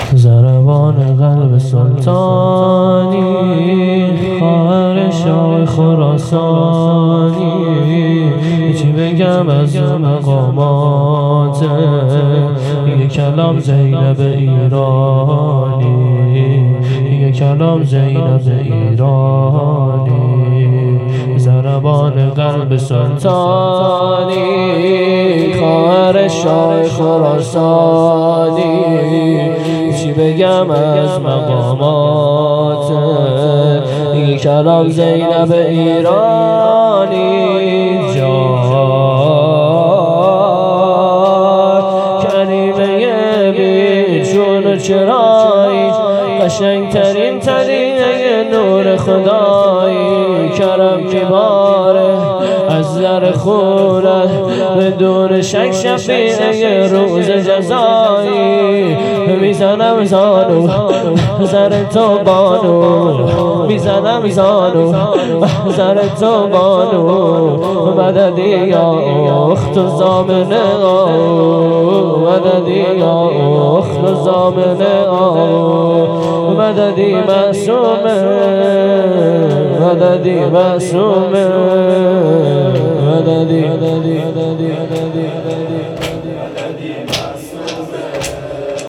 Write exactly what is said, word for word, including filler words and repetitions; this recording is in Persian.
ضربان قلب سلطانی، خواهر شاه خراسانی. چی بگم از مقامات یه کلام زینب ایرانی، یه کلام زینب ایرانی. ضربان قلب سلطانی، خواهر شاه خراسانی. چی بگم از مقامات یه کلام زینب ایرانی. جان کریمه بی چون چرایی، قشنگترین ترینه نور خدایی. کرم میباره از در خونت بدون شک شفیع روز جزایی. میزنم زانو زر تو بانو، میزنم زانو زر تو بانو. مددی یا اخت زامنه آو، مددی یا اخت زامنه آو. مددی معصومه، مددی معصومه، مددی مددی مددی مددی